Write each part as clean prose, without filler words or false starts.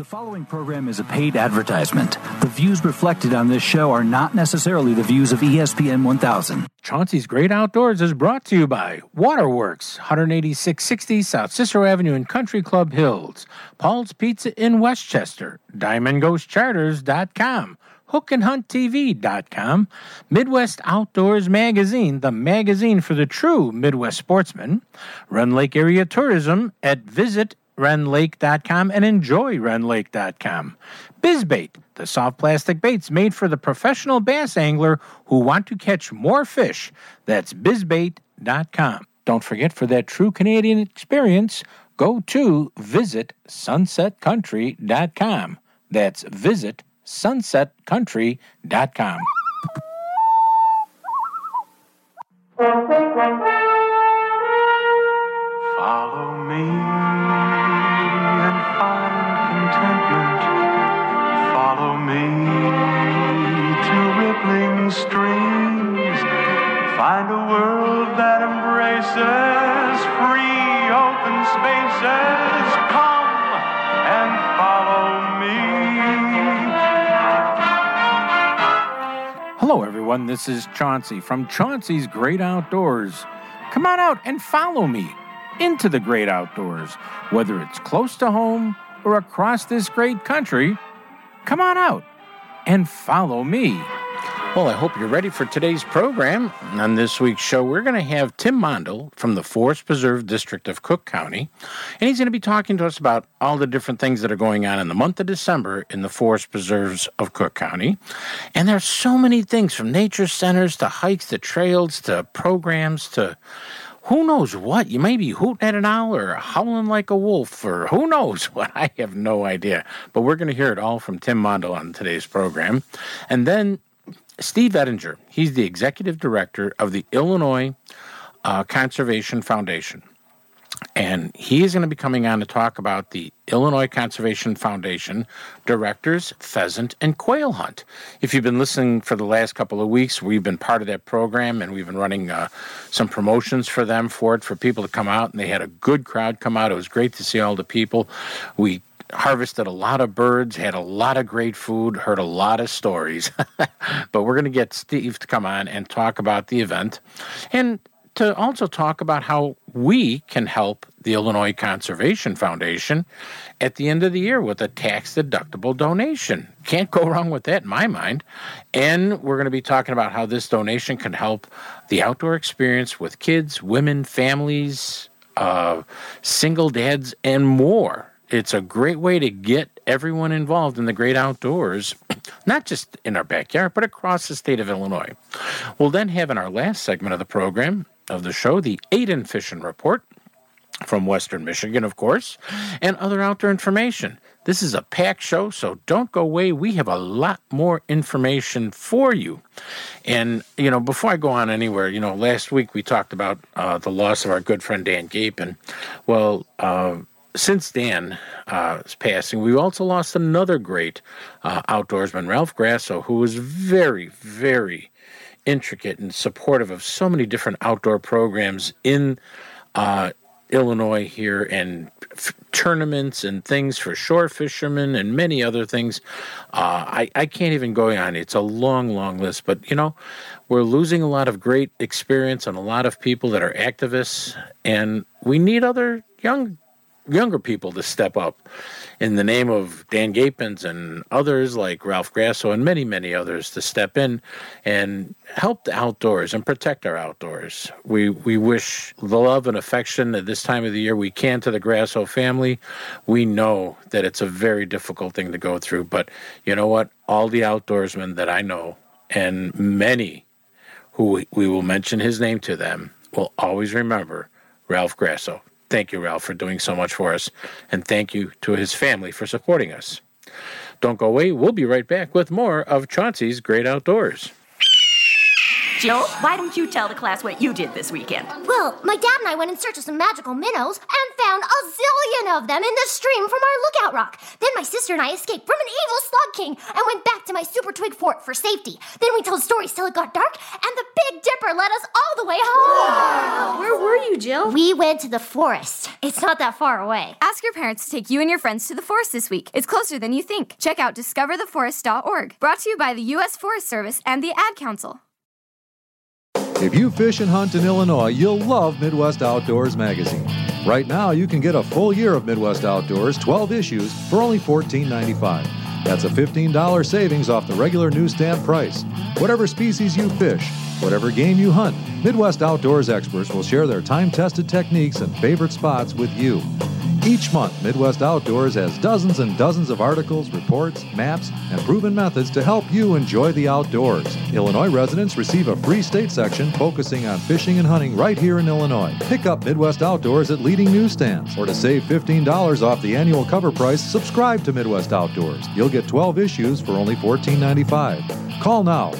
The following program is a paid advertisement. The views reflected on this show are not necessarily the views of ESPN 1000. Chauncey's Great Outdoors is brought to you by Waterworks, 18660 South Cicero Avenue in Country Club Hills, Paul's Pizza in Westchester, DiamondGhostCharters.com, HookandHuntTV.com, Midwest Outdoors Magazine, the magazine for the true Midwest sportsman, Rend Lake Area Tourism at visitRendLake.com and enjoyRendLake.com. BizBait, the soft plastic baits made for the professional bass angler who want to catch more fish. That's BizBait.com. Don't forget, for that true Canadian experience, go to visitSunsetCountry.com. That's visitSunsetCountry.com. Follow me and find contentment. Follow me to rippling streams. Find a world that embraces free open spaces. Come and follow me. Hello, everyone. This is Chauncey from Chauncey's Great Outdoors. Come on out and follow me into the great outdoors, whether it's close to home or across this great country. Come on out and follow me. Well, I hope you're ready for today's program. On this week's show, we're going to have Tim Mondel from the Forest Preserve District of Cook County, and he's going to be talking to us about all the different things that are going on in the month of December in the Forest Preserves of Cook County. And there's so many things, from nature centers to hikes to trails to programs to who knows what. You may be hooting at an owl or howling like a wolf or who knows what. I have no idea. But we're going to hear it all from Tim Mondel on today's program. And then Steve Ettinger. He's the executive director of the Illinois Conservation Foundation. And he is going to be coming on to talk about the Illinois Conservation Foundation Directors Pheasant and Quail Hunt. If you've been listening for the last couple of weeks, we've been part of that program, and we've been running some promotions for them for people to come out, and they had a good crowd come out. It was great to see all the people. We harvested a lot of birds, had a lot of great food, heard a lot of stories. But we're going to get Steve to come on and talk about the event, and to also talk about how we can help the Illinois Conservation Foundation at the end of the year with a tax-deductible donation. Can't go wrong with that in my mind. And we're going to be talking about how this donation can help the outdoor experience with kids, women, families, single dads, and more. It's a great way to get everyone involved in the great outdoors, not just in our backyard, but across the state of Illinois. We'll then have in our last segment of the program, of the show, the Aiden Fishing Report from Western Michigan, of course, and other outdoor information. This is a packed show, so don't go away. We have a lot more information for you. And, before I go on anywhere, last week we talked about the loss of our good friend Dan Gapin. Well, since Dan's passing, we also lost another great outdoorsman, Ralph Grasso, who was very, very intricate and supportive of so many different outdoor programs in Illinois here, and tournaments and things for shore fishermen and many other things. I can't even go on. It's a long, long list. But, we're losing a lot of great experience and a lot of people that are activists, and we need other younger people to step up in the name of Dan Gapins and others like Ralph Grasso and many, many others to step in and help the outdoors and protect our outdoors. We wish the love and affection at this time of the year we can to the Grasso family. We know that it's a very difficult thing to go through, but you know what? All the outdoorsmen that I know, and many who we will mention his name to them, will always remember Ralph Grasso. Thank you, Ralph, for doing so much for us, and thank you to his family for supporting us. Don't go away. We'll be right back with more of Chauncey's Great Outdoors. Jill, why don't you tell the class what you did this weekend? Well, my dad and I went in search of some magical minnows and found a zillion of them in the stream from our lookout rock. Then my sister and I escaped from an evil slug king and went back to my super twig fort for safety. Then we told stories till it got dark, and the Big Dipper led us all the way home. Wow. Where were you, Jill? We went to the forest. It's not that far away. Ask your parents to take you and your friends to the forest this week. It's closer than you think. Check out discovertheforest.org. Brought to you by the U.S. Forest Service and the Ad Council. If you fish and hunt in Illinois, you'll love Midwest Outdoors magazine. Right now, you can get a full year of Midwest Outdoors, 12 issues, for only $14.95. That's a $15 savings off the regular newsstand price. Whatever species you fish, whatever game you hunt, Midwest Outdoors experts will share their time-tested techniques and favorite spots with you. Each month, Midwest Outdoors has dozens and dozens of articles, reports, maps, and proven methods to help you enjoy the outdoors. Illinois residents receive a free state section focusing on fishing and hunting right here in Illinois. Pick up Midwest Outdoors at leading newsstands. Or to save $15 off the annual cover price, subscribe to Midwest Outdoors. You'll get 12 issues for only $14.95. Call now,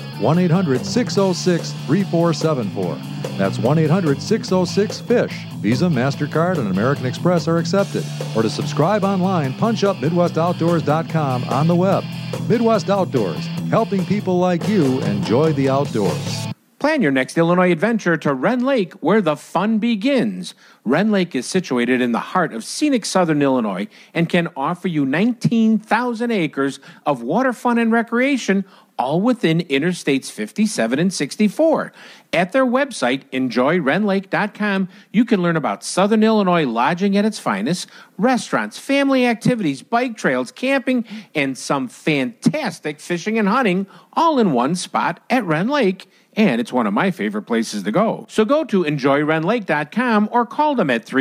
1-800-606-3474. That's 1-800-606-FISH. Visa, MasterCard, and American Express are accepted. Or to subscribe online, punch up MidwestOutdoors.com on the web. Midwest Outdoors, helping people like you enjoy the outdoors. Plan your next Illinois adventure to Wren Lake, where the fun begins. Wren Lake is situated in the heart of scenic southern Illinois and can offer you 19,000 acres of water fun and recreation, all within Interstates 57 and 64. At their website, enjoywrenlake.com, you can learn about Southern Illinois lodging at its finest, restaurants, family activities, bike trails, camping, and some fantastic fishing and hunting, all in one spot at Wren Lake. And it's one of my favorite places to go. So go to enjoywrenlake.com or call them at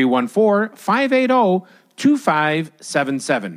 314-580-2577.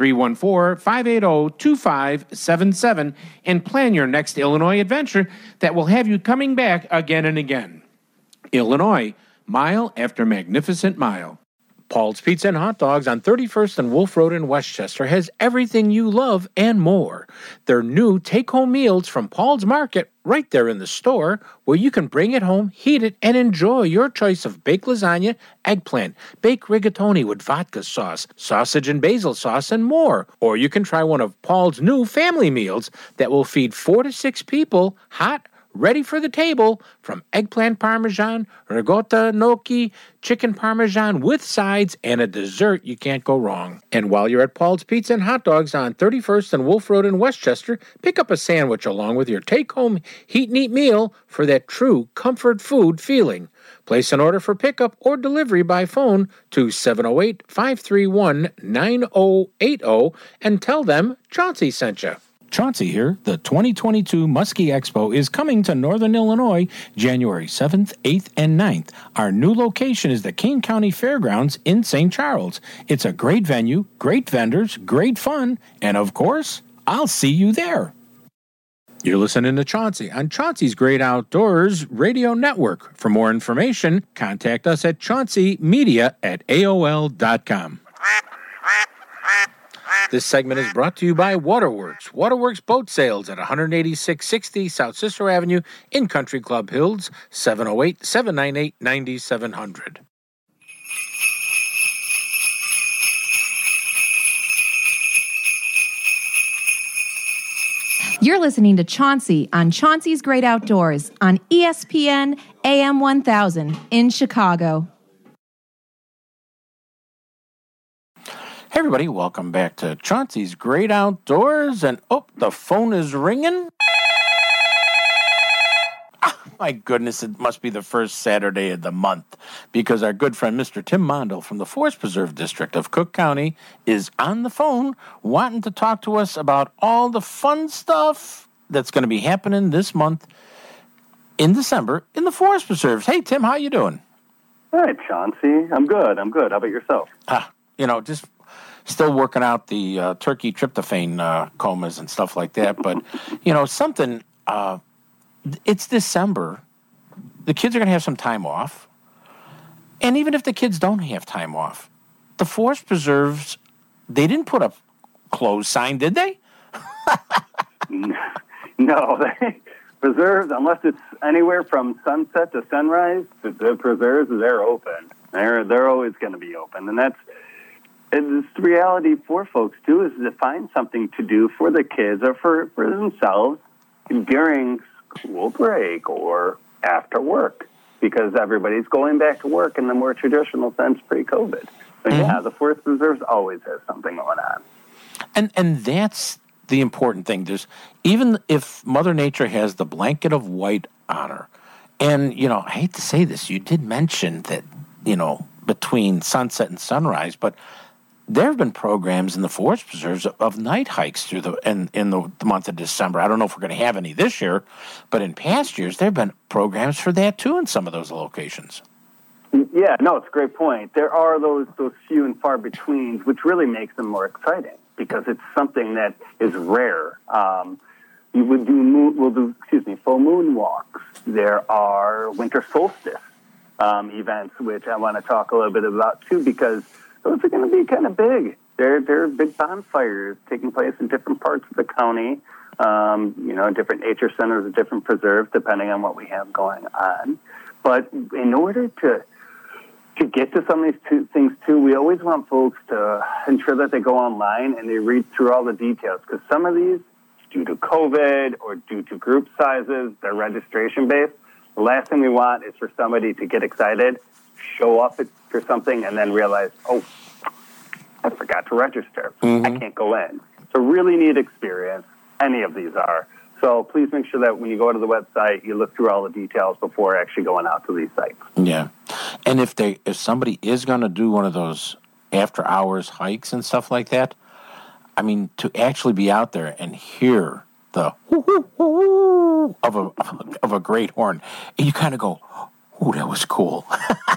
314-580-2577 and plan your next Illinois adventure that will have you coming back again and again. Illinois, mile after magnificent mile. Paul's Pizza and Hot Dogs on 31st and Wolf Road in Westchester has everything you love and more. Their new take-home meals from Paul's Market right there in the store, where you can bring it home, heat it, and enjoy your choice of baked lasagna, eggplant, baked rigatoni with vodka sauce, sausage and basil sauce, and more. Or you can try one of Paul's new family meals that will feed 4 to 6 people, hot, ready for the table, from eggplant parmesan, ricotta gnocchi, chicken parmesan with sides, and a dessert you can't go wrong. And while you're at Paul's Pizza and Hot Dogs on 31st and Wolf Road in Westchester, pick up a sandwich along with your take-home heat and eat meal for that true comfort food feeling. Place an order for pickup or delivery by phone to 708-531-9080 and tell them Chauncey sent you. Chauncey here. The 2022 Muskie Expo is coming to Northern Illinois January 7th, 8th, and 9th. Our new location is the Kane County Fairgrounds in St. Charles. It's a great venue, great vendors, great fun, and of course, I'll see you there. You're listening to Chauncey on Chauncey's Great Outdoors Radio Network. For more information, contact us at chaunceymedia@aol.com. This segment is brought to you by Waterworks. Waterworks Boat Sales at 18660 South Cicero Avenue in Country Club Hills, 708-798-9700. You're listening to Chauncey on Chauncey's Great Outdoors on ESPN AM 1000 in Chicago. Hey everybody, welcome back to Chauncey's Great Outdoors, and the phone is ringing. My goodness, it must be the first Saturday of the month, because our good friend Mr. Tim Mondel from the Forest Preserve District of Cook County is on the phone wanting to talk to us about all the fun stuff that's going to be happening this month in December in the Forest Preserves. Hey Tim, how you doing? Hi Chauncey, I'm good. How about yourself? Just still working out the turkey tryptophan comas and stuff like that. But, something, it's December. The kids are going to have some time off. And even if the kids don't have time off, the Forest Preserves, they didn't put up closed sign, did they? No, preserves, unless it's anywhere from sunset to sunrise, the preserves, they're open. They're always going to be open. And it's the reality for folks, too, is to find something to do for the kids or for themselves during school break or after work, because everybody's going back to work in the more traditional sense pre-COVID. But yeah, the Forest Preserves always has something going on. And that's the important thing. There's, even if Mother Nature has the blanket of white on her, and, I hate to say this, you did mention that, between sunset and sunrise, but there have been programs in the Forest Preserves of night hikes through in the month of December. I don't know if we're going to have any this year, but in past years, there have been programs for that, too, in some of those locations. Yeah, no, it's a gret point. There are those few and far betweens, which really makes them more exciting because it's something that is rare. We'll do full moon walks. There are winter solstice events, which I want to talk a little bit about too, because those are going to be kind of big. There are big bonfires taking place in different parts of the county. Different nature centers or different preserves, depending on what we have going on. But in order to get to some of these things, too, we always want folks to ensure that they go online and they read through all the details, because some of these, due to COVID or due to group sizes, they're registration-based. The last thing we want is for somebody to get excited, show up for something, and then realize, oh, I forgot to register. I can't go in. It's a really neat experience. Any of these are. So please make sure that when you go to the website, you look through all the details before actually going out to these sites. Yeah. And if somebody is going to do one of those after-hours hikes and stuff like that, I mean, to actually be out there and hear the of a great horn, you kind of go, "Ooh, that was cool."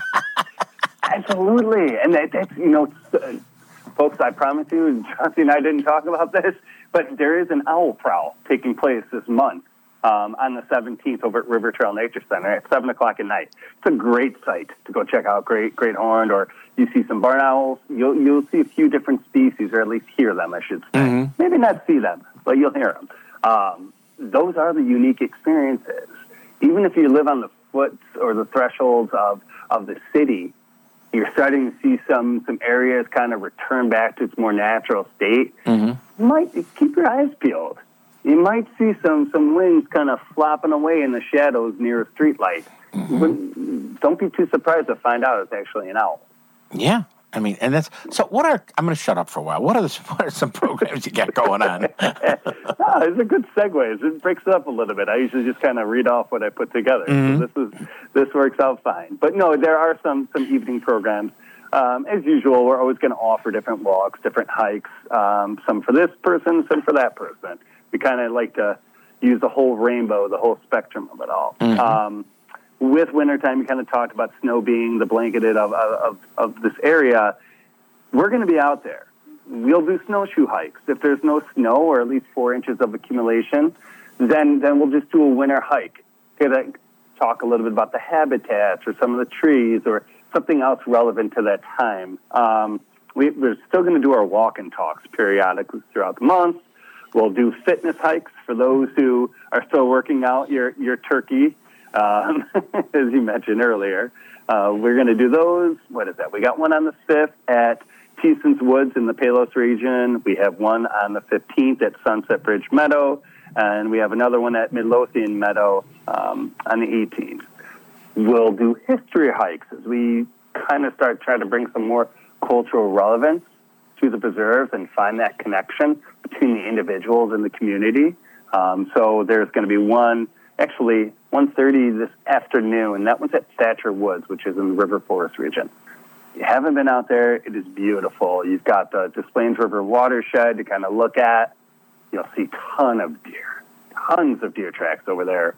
Absolutely. And that's, folks, I promise you, Chauncey and I didn't talk about this, but there is an owl prowl taking place this month on the 17th over at River Trail Nature Center at 7 o'clock at night. It's a great site to go check out, great horned, or you see some barn owls. You'll see a few different species, or at least hear them, I should say. Maybe not see them, but you'll hear them. Those are the unique experiences. Even if you live on the foot or the thresholds of the city, you're starting to see some areas kind of return back to its more natural state. You might keep your eyes peeled. You might see some wings kind of flopping away in the shadows near a streetlight. Don't be too surprised to find out it's actually an owl. Yeah. I mean, and that's, so I'm going to shut up for a while. What are some programs you got going on? It's a good segue. It breaks it up a little bit. I usually just kind of read off what I put together. So this works out fine. But no, there are some evening programs. As usual, we're always going to offer different walks, different hikes, some for this person, some for that person. We kind of like to use the whole rainbow, the whole spectrum of it all. With wintertime, you kind of talked about snow being the blanketed of this area. We're going to be out there. We'll do snowshoe hikes. If there's no snow or at least 4 inches of accumulation, then we'll just do a winter hike. Talk a little bit about the habitats or some of the trees or something else relevant to that time. We're still going to do our walk and talks periodically throughout the month. We'll do fitness hikes for those who are still working out your turkey. As you mentioned earlier, we're going to do those. What is that? We got one on the 5th at Teeson's Woods in the Palos region. We have one on the 15th at Sunset Bridge Meadow, and we have another one at Midlothian Meadow on the 18th. We'll do history hikes as we kind of start trying to bring some more cultural relevance to the preserves and find that connection between the individuals and the community. So there's going to be one, actually 1:30 this afternoon, and that one's at Thatcher Woods, which is in the River Forest region. If you haven't been out there, it is beautiful. You've got the Des Plaines River watershed to kind of look at. You'll see tons of deer tracks over there.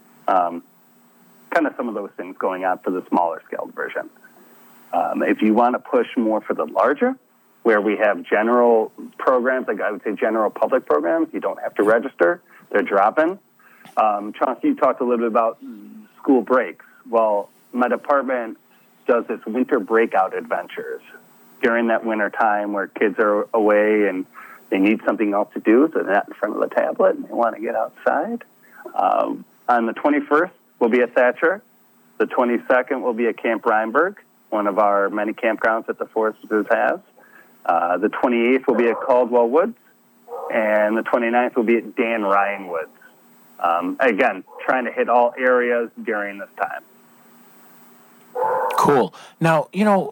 Kind of some of those things going on for the smaller scaled version. If you want to push more for the larger, where we have general programs, like I would say general public programs, you don't have to register. They're dropping. Chauncey, you talked a little bit about school breaks. Well, my department does this winter breakout adventures during that winter time where kids are away and they need something else to do, so they're not in front of the tablet and they want to get outside. On the 21st, we'll be at Thatcher. The 22nd will be at Camp Reinberg, one of our many campgrounds that the Forest Preserve has. The 28th will be at Caldwell Woods, and the 29th will be at Dan Ryan Woods. Again, trying to hit all areas during this time. Cool. Now,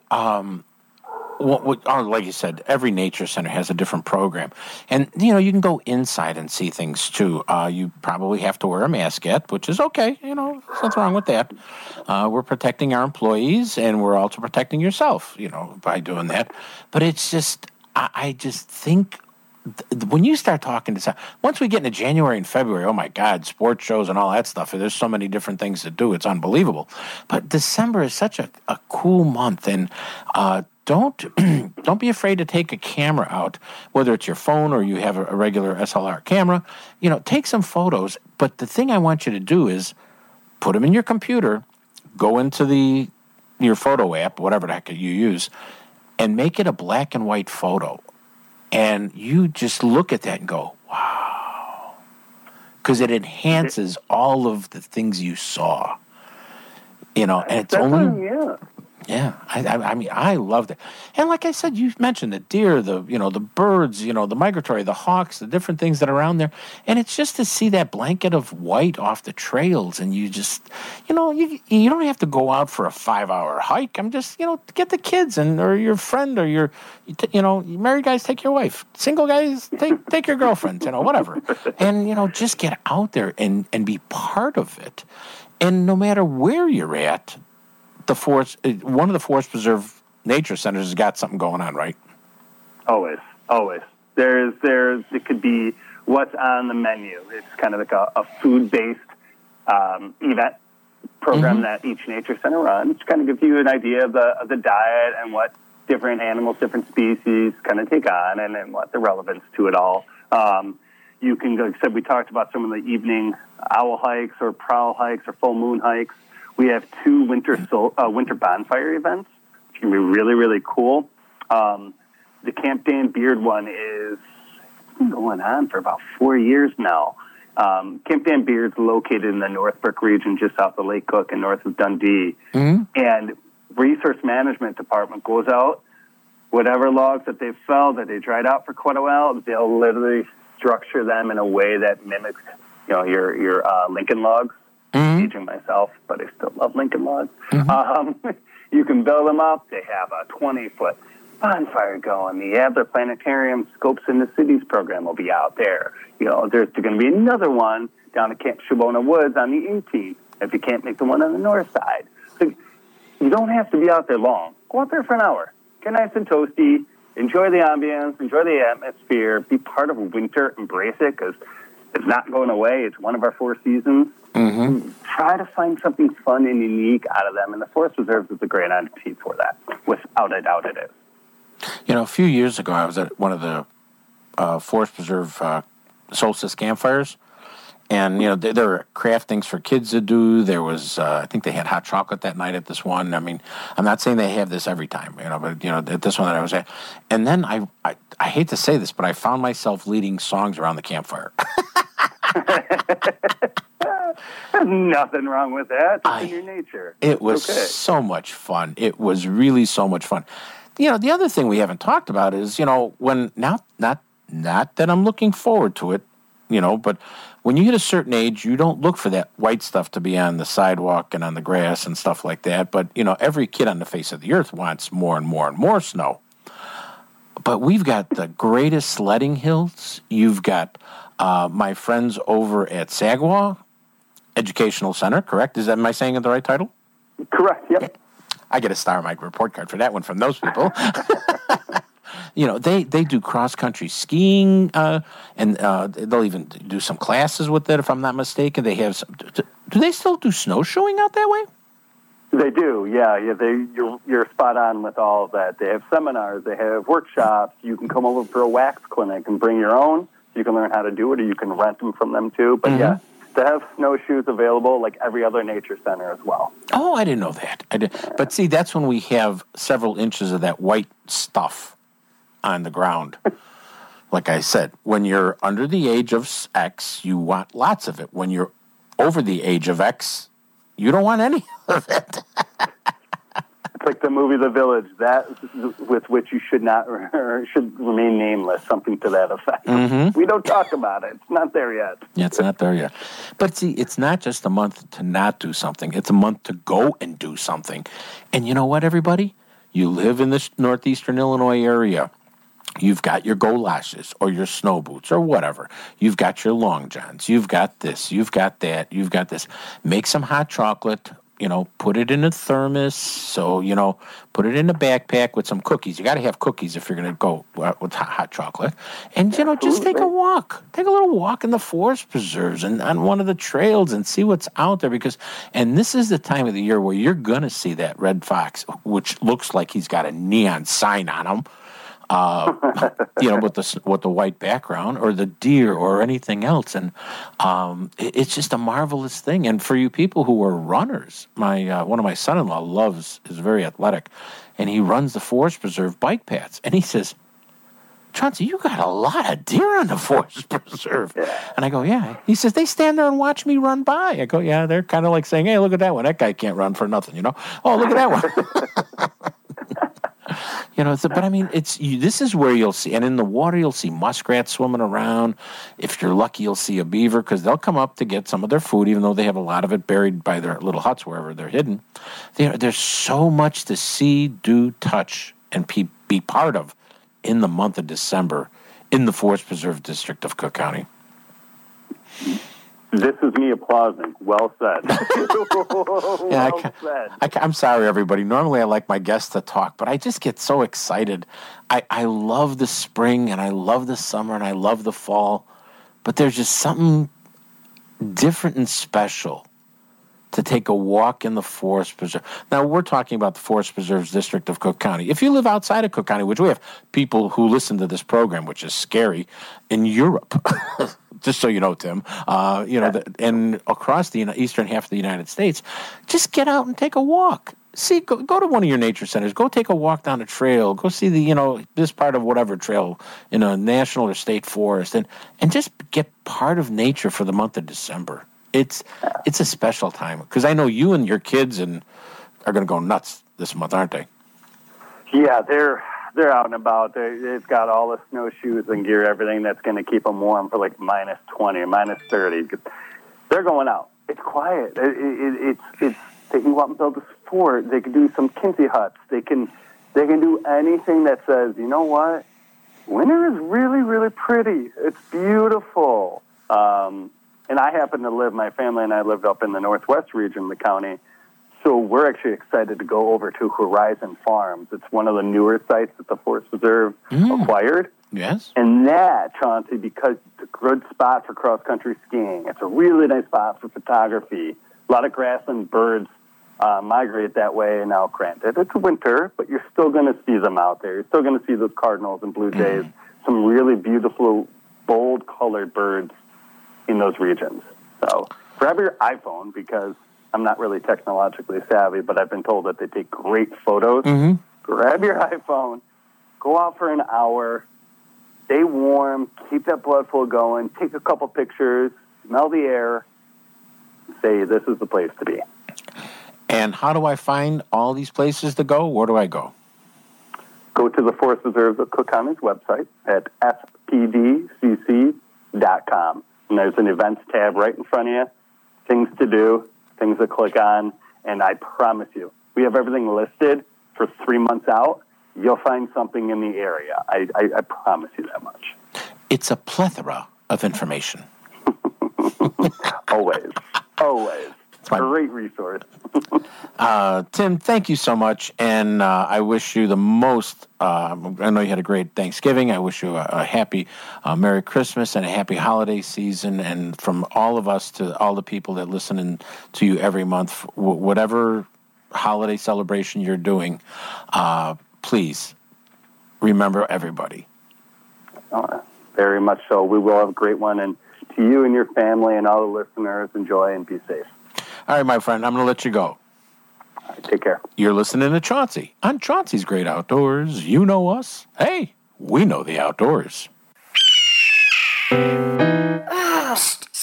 like you said, every nature center has a different program. And, you can go inside and see things, too. You probably have to wear a mask yet, which is okay. There's nothing wrong with that. We're protecting our employees, and we're also protecting yourself, by doing that. But it's just, I just think when you start talking to once we get into January and February, oh, my God, sports shows and all that stuff, there's so many different things to do. It's unbelievable. But December is such a cool month, and don't be afraid to take a camera out, whether it's your phone or you have a regular SLR camera. Take some photos. But the thing I want you to do is put them in your computer, go into your photo app, whatever the heck you use, and make it a black and white photo. And you just look at that and go, wow. Because it enhances all of the things you saw. And it's only... Yeah, I mean, I loved it. And like I said, you mentioned the deer, the birds, the migratory, the hawks, the different things that are around there. And it's just to see that blanket of white off the trails. And you just, you don't have to go out for a 5-hour hike. I'm just, get the kids or your friend or married guys, take your wife. Single guys, take your girlfriend, whatever. And, just get out there and be part of it. And no matter where you're at, one of the Forest Preserve nature centers has got something going on, right? Always. It could be what's on the menu. It's kind of like a food-based event program that each nature center runs. To kind of give you an idea of the diet and what different animals, different species kind of take on, and then what the relevance to it all. You can go. Like I said, we talked about some of the evening owl hikes or prowl hikes or full moon hikes. We have 2 winter bonfire events, which can be really, really cool. The Camp Dan Beard one is going on for about 4 years now. Camp Dan Beard's located in the Northbrook region, just south of Lake Cook and north of Dundee. Mm-hmm. And Resource Management Department goes out, whatever logs that they fell, that they dried out for quite a while, they'll literally structure them in a way that mimics, your Lincoln logs. Mm-hmm. Aging myself, but I still love Lincoln logs. Mm-hmm. You can build them up. They have a 20-foot bonfire going. The Adler Planetarium Scopes in the Cities program will be out there. There's going to be another one down at Camp Shabona Woods on the 18th if you can't make the one on the north side. So you don't have to be out there long. Go out there for an hour. Get nice and toasty. Enjoy the ambience. Enjoy the atmosphere. Be part of winter. Embrace it because it's not going away. It's one of our 4 seasons. Mm-hmm. Try to find something fun and unique out of them, and the Forest Preserve is a great entity for that. Without a doubt, it is. A few years ago, I was at one of the Forest Preserve solstice campfires, and there were craft things for kids to do. There was, I think they had hot chocolate that night at this one. I mean, I'm not saying they have this every time, but at this one that I was at, and then I hate to say this, but I found myself leading songs around the campfire. There's nothing wrong with that. It's in your nature. It was so much fun. It was really so much fun. The other thing we haven't talked about is, when not that I'm looking forward to it, but when you hit a certain age, you don't look for that white stuff to be on the sidewalk and on the grass and stuff like that. But, every kid on the face of the earth wants more and more and more snow. But we've got the greatest sledding hills. You've got my friends over at Sagwa Educational Center, correct? Am I saying it the right title? Correct, yep. I get a star on my report card for that one from those people. They do cross-country skiing, and they'll even do some classes with it, if I'm not mistaken. They have some... Do they still do snowshoeing out that way? They do, yeah. You're spot on with all of that. They have seminars, they have workshops. You can come over for a wax clinic and bring your own. You can learn how to do it, or you can rent them from them too. But yeah, they have snowshoes available like every other nature center as well. Oh, I didn't know that. But see, that's when we have several inches of that white stuff on the ground. Like I said, when you're under the age of X, you want lots of it. When you're over the age of X, you don't want any of it. It's like the movie The Village, that with which you should not or should remain nameless, something to that effect. Mm-hmm. We don't talk about it. It's not there yet. Yeah, it's not there yet. But see, it's not just a month to not do something. It's a month to go and do something. And you know what, everybody? You live in this northeastern Illinois area. You've got your golashes or your snow boots or whatever. You've got your long johns. You've got this. You've got that. You've got this. Make some hot chocolate. Put it in a thermos. So, put it in a backpack with some cookies. You got to have cookies if you're going to go with hot chocolate. And, just take a walk. Take a little walk in the forest preserves and on one of the trails and see what's out there. And this is the time of the year where you're going to see that red fox, which looks like he's got a neon sign on him. With the white background, or the deer, or anything else, and it's just a marvelous thing. And for you people who are runners, one of my son-in-law is very athletic, and he runs the Forest Preserve bike paths, and he says, "Chauncey, you got a lot of deer on the Forest Preserve." And I go, "Yeah." He says, "They stand there and watch me run by." I go, "Yeah." They're kind of like saying, "Hey, look at that one. That guy can't run for nothing, Oh, look at that one." But I mean, this is where you'll see, and in the water you'll see muskrats swimming around. If you're lucky, you'll see a beaver, because they'll come up to get some of their food, even though they have a lot of it buried by their little huts wherever they're hidden. There's so much to see, do, touch, and be part of in the month of December in the Forest Preserve District of Cook County. This is me applauding. Well said. I'm sorry, everybody. Normally I like my guests to talk, but I just get so excited. I love the spring, and I love the summer, and I love the fall, but there's just something different and special to take a walk in the Forest Preserve. Now, we're talking about the Forest Preserves District of Cook County. If you live outside of Cook County, which we have people who listen to this program, which is scary, in Europe, just so you know, Tim, and across the eastern half of the United States, just get out and take a walk. See, go to one of your nature centers. Go take a walk down a trail. Go see this part of whatever trail in a national or state forest, and just get part of nature for the month of December. It's a special time, because I know you and your kids are going to go nuts this month, aren't they? Yeah, they're out and about. They've got all the snowshoes and gear, everything that's going to keep them warm for like -20 or -30. They're going out. It's quiet. It's they can go out and build a fort. They can do some Kinsey huts. They can do anything that says, you know what, winter is really, really pretty. It's beautiful. And I happen to my family and I lived up in the northwest region of the county, so we're actually excited to go over to Horizon Farms. It's one of the newer sites that the Forest Preserve acquired. Yes. And that, Chauncey, because it's a good spot for cross-country skiing. It's a really nice spot for photography. A lot of grassland birds migrate that way. And now, granted, it's winter, but you're still going to see them out there. You're still going to see those cardinals and blue jays, some really beautiful, bold-colored birds in those regions. So grab your iPhone, because I'm not really technologically savvy, but I've been told that they take great photos. Mm-hmm. Grab your iPhone, go out for an hour, stay warm, keep that blood flow going, take a couple pictures, smell the air, say this is the place to be. And how do I find all these places to go? Where do I go? Go to the Forest Preserve of Cook County's website at fpdcc.com. And there's an events tab right in front of you, things to do, things to click on, and I promise you, we have everything listed for 3 months out. You'll find something in the area. I promise you that much. It's a plethora of information. Always. It's a great resource. Tim, thank you so much, and I wish you the most. I know you had a great Thanksgiving. I wish you a happy Merry Christmas and a happy holiday season. And from all of us to all the people that listen to you every month, whatever holiday celebration you're doing, please remember everybody. Very much so. We will have a great one. And to you and your family and all the listeners, enjoy and be safe. All right, my friend, I'm going to let you go. All right, take care. You're listening to Chauncey on Chauncey's Great Outdoors. You know us. Hey, we know the outdoors.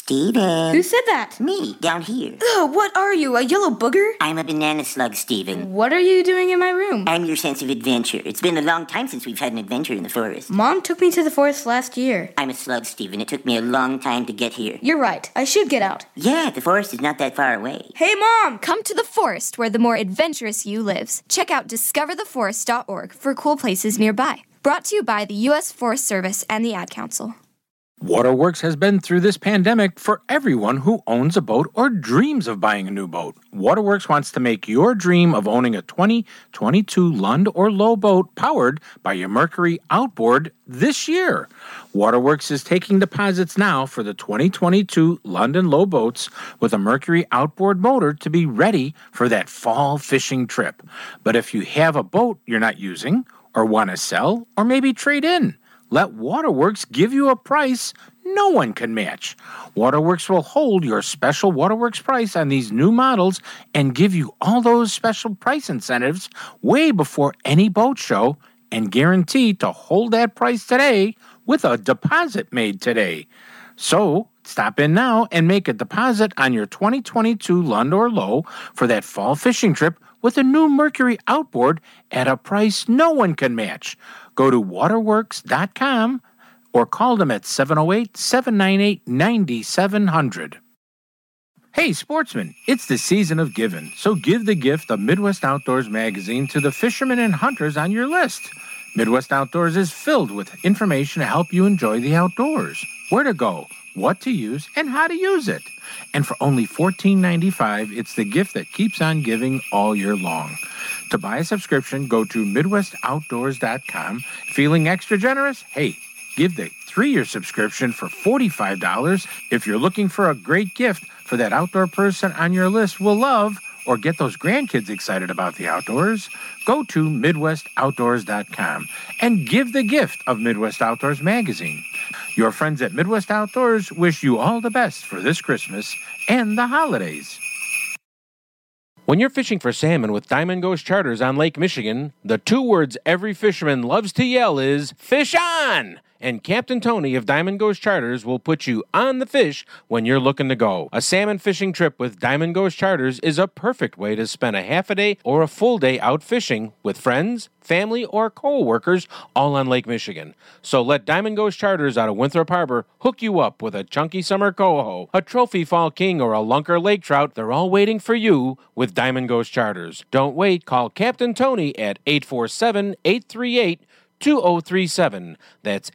Steven. Who said that? Me, down here. Ugh, what are you, a yellow booger? I'm a banana slug, Steven. What are you doing in my room? I'm your sense of adventure. It's been a long time since we've had an adventure in the forest. Mom took me to the forest last year. I'm a slug, Steven. It took me a long time to get here. You're right. I should get out. Yeah, the forest is not that far away. Hey, Mom! Come to the forest where the more adventurous you lives. Check out discovertheforest.org for cool places nearby. Brought to you by the U.S. Forest Service and the Ad Council. Waterworks has been through this pandemic for everyone who owns a boat or dreams of buying a new boat. Waterworks wants to make your dream of owning a 2022 Lund or Lowe boat powered by your Mercury outboard this year. Waterworks is taking deposits now for the 2022 Lund and Lowe boats with a Mercury outboard motor to be ready for that fall fishing trip. But if you have a boat you're not using or want to sell or maybe trade in, let Waterworks give you a price no one can match. Waterworks will hold your special Waterworks price on these new models and give you all those special price incentives way before any boat show and guarantee to hold that price today with a deposit made today. So, stop in now and make a deposit on your 2022 Lund or Lowe for that fall fishing trip with a new Mercury outboard at a price no one can match. Go to waterworks.com or call them at 708-798-9700. Hey, sportsmen, it's the season of giving, so give the gift of Midwest Outdoors magazine to the fishermen and hunters on your list. Midwest Outdoors is filled with information to help you enjoy the outdoors, where to go, what to use, and how to use it. And for only $14.95, it's the gift that keeps on giving all year long. To buy a subscription, go to MidwestOutdoors.com. Feeling extra generous? Hey, give the 3-year subscription for $45. If you're looking for a great gift for that outdoor person on your list will love or get those grandkids excited about the outdoors, go to MidwestOutdoors.com and give the gift of Midwest Outdoors magazine. Your friends at Midwest Outdoors wish you all the best for this Christmas and the holidays. When you're fishing for salmon with Diamond Ghost Charters on Lake Michigan, the 2 words every fisherman loves to yell is, "Fish on!" And Captain Tony of Diamond Ghost Charters will put you on the fish when you're looking to go. A salmon fishing trip with Diamond Ghost Charters is a perfect way to spend a half a day or a full day out fishing with friends, family, or co-workers all on Lake Michigan. So let Diamond Ghost Charters out of Winthrop Harbor hook you up with a chunky summer coho, a trophy fall king, or a lunker lake trout. They're all waiting for you with Diamond Ghost Charters. Don't wait. Call Captain Tony at 847-838-2037. That's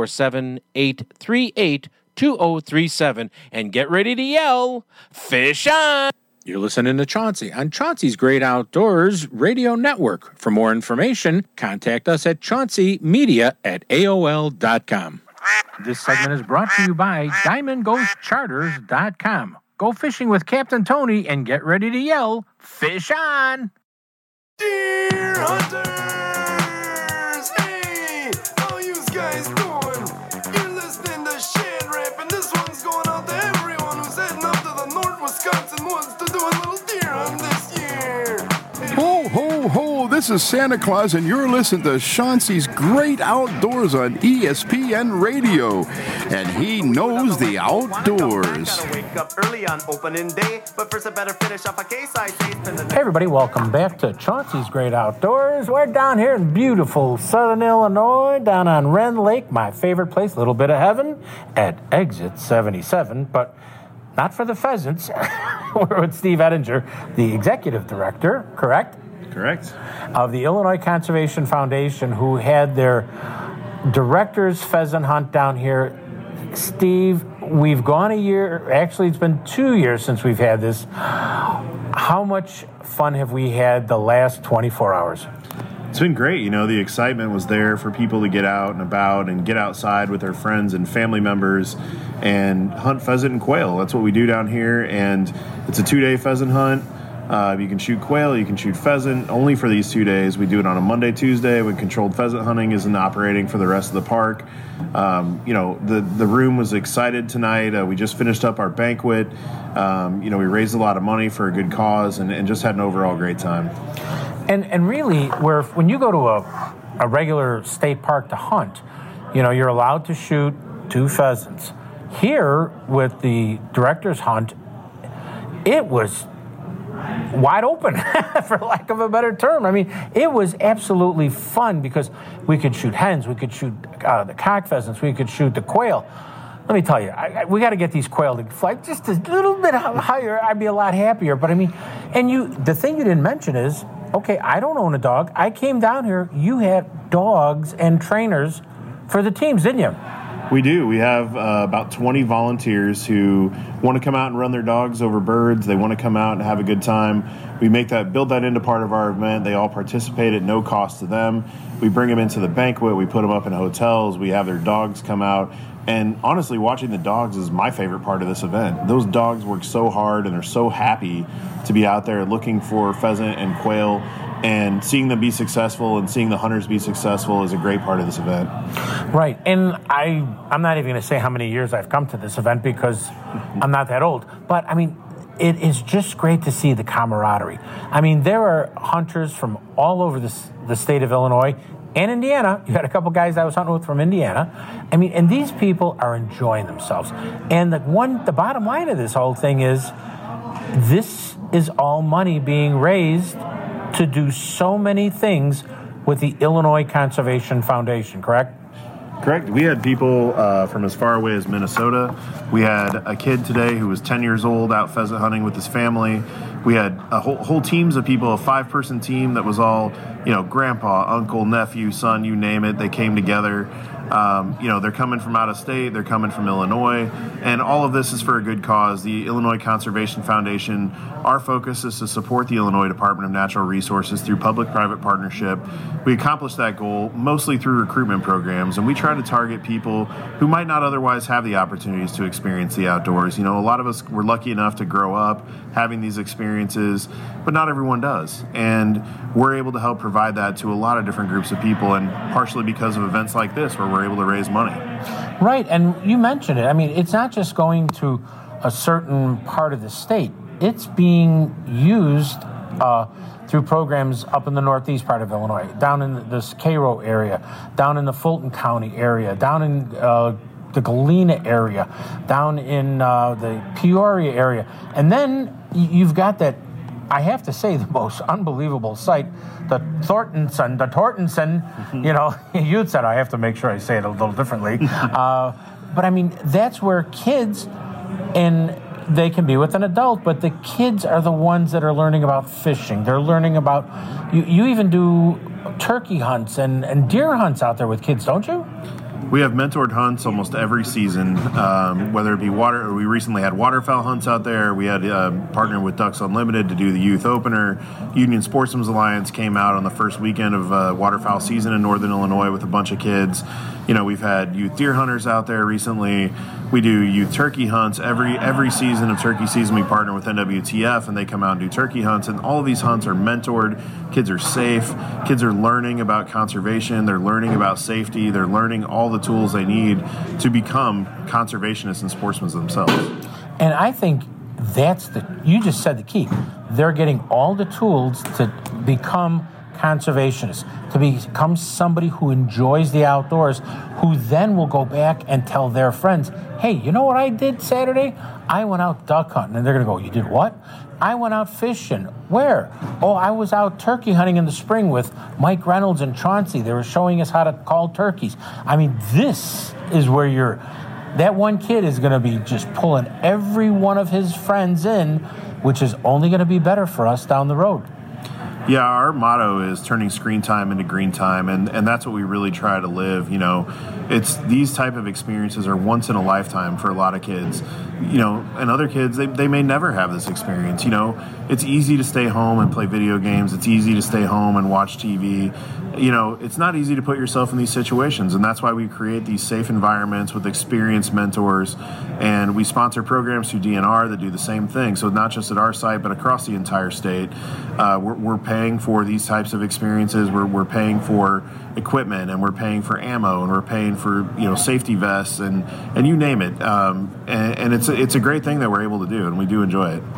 847-838-2037. And get ready to yell, "Fish on!" You're listening to Chauncey on Chauncey's Great Outdoors Radio Network. For more information, contact us at chaunceymedia@aol.com. This segment is brought to you by DiamondGhostCharters.com. Go fishing with Captain Tony and get ready to yell, "Fish on!" Deer hunters! Hey, how you guys doing? You're listening to Shad Rap, and this one's going out to everyone who's heading up to the North Wisconsin woods to do a little deer hunt this year. Ho, ho, ho, this is Santa Claus, and you're listening to Chauncey's Great Outdoors on ESPN Radio, and he knows the outdoors. Wake up early on opening day, but first I better finish off a case I say. Hey everybody, welcome back to Chauncey's Great Outdoors. We're down here in beautiful Southern Illinois, down on Wren Lake, my favorite place, a little bit of heaven, at Exit 77, but not for the pheasants. We're with Steve Ettinger, the executive director, correct? Correct. Of the Illinois Conservation Foundation, who had their director's pheasant hunt down here. Steve, we've gone a year, actually it's been 2 years since we've had this. How much fun have we had the last 24 hours? It's been great. You know, the excitement was there for people to get out and about and get outside with their friends and family members and hunt pheasant and quail. That's what we do down here, and it's a 2-day pheasant hunt. You can shoot quail, you can shoot pheasant, only for these 2 days. We do it on a Monday, Tuesday, when controlled pheasant hunting isn't operating for the rest of the park. You know, the room was excited tonight. We just finished up our banquet. You know, we raised a lot of money for a good cause and just had an overall great time. And really, when you go to a regular state park to hunt, you know, you're allowed to shoot 2 pheasants. here with the director's hunt, it was wide open, for lack of a better term. I mean, it was absolutely fun because we could shoot hens, we could shoot the cock pheasants, we could shoot the quail. Let me tell you, we got to get these quail to fly just a little bit higher. I'd be a lot happier. But I mean, the thing you didn't mention is, okay, I don't own a dog. I came down here. You had dogs and trainers for the teams, didn't you? We do. We have about 20 volunteers who want to come out and run their dogs over birds. They want to come out and have a good time. We build that into part of our event. They all participate at no cost to them. We bring them into the banquet. We put them up in hotels. We have their dogs come out. And honestly, watching the dogs is my favorite part of this event. Those dogs work so hard and they're so happy to be out there looking for pheasant and quail, and seeing them be successful and seeing the hunters be successful is a great part of this event. Right. And I'm not even going to say how many years I've come to this event because I'm not that old. But, I mean, it is just great to see the camaraderie. I mean, there are hunters from all over the state of Illinois and Indiana. You had a couple guys I was hunting with from Indiana. I mean, and these people are enjoying themselves. And the bottom line of this whole thing is this is all money being raised to do so many things with the Illinois Conservation Foundation, correct? Correct. We had people from as far away as Minnesota. We had a kid today who was 10 years old out pheasant hunting with his family. We had a whole teams of people, a 5-person team that was all, grandpa, uncle, nephew, son, you name it. They came together. They're coming from out of state. They're coming from Illinois. And all of this is for a good cause. The Illinois Conservation Foundation, our focus is to support the Illinois Department of Natural Resources through public-private partnership. We accomplish that goal mostly through recruitment programs, and we try to target people who might not otherwise have the opportunities to experience the outdoors. A lot of us were lucky enough to grow up having these experiences, but not everyone does. And we're able to help provide that to a lot of different groups of people, and partially because of events like this where we're able to raise money. Right, and you mentioned it. I mean, it's not just going to a certain part of the state. It's being used through programs up in the northeast part of Illinois, down in this Cairo area, down in the Fulton County area, down in the Galena area, down in the Peoria area. And then you've got that, I have to say, the most unbelievable site, the Tortenson, you'd said I have to make sure I say it a little differently. But I mean, that's where kids, and they can be with an adult, but the kids are the ones that are learning about fishing. They're learning about, you even do turkey hunts and deer hunts out there with kids, don't you? We have mentored hunts almost every season, whether it be water. We recently had waterfowl hunts out there. We had partnered with Ducks Unlimited to do the youth opener. Union Sportsman's Alliance came out on the first weekend of waterfowl season in Northern Illinois with a bunch of kids. We've had youth deer hunters out there recently. We do youth turkey hunts. Every season of turkey season, we partner with NWTF, and they come out and do turkey hunts. And all of these hunts are mentored. Kids are safe. Kids are learning about conservation. They're learning about safety. They're learning all the tools they need to become conservationists and sportsmen themselves. And I think you just said the key. They're getting all the tools to become conservationists, to become somebody who enjoys the outdoors, who then will go back and tell their friends, hey, you know what I did Saturday? I went out duck hunting. And they're going to go, you did what? I went out fishing. Where? Oh, I was out turkey hunting in the spring with Mike Reynolds and Chauncey. They were showing us how to call turkeys. I mean, this is where that one kid is going to be just pulling every one of his friends in, which is only going to be better for us down the road. Yeah, our motto is turning screen time into green time, and that's what we really try to live. It's these type of experiences are once in a lifetime for a lot of kids. And other kids, they may never have this experience. It's easy to stay home and play video games. It's easy to stay home and watch TV. It's not easy to put yourself in these situations, and that's why we create these safe environments with experienced mentors, and we sponsor programs through DNR that do the same thing. So not just at our site, but across the entire state. We're paying for these types of experiences. We're paying for equipment, and we're paying for ammo, and we're paying for safety vests, and you name it. And it's a great thing that we're able to do, and we do enjoy it.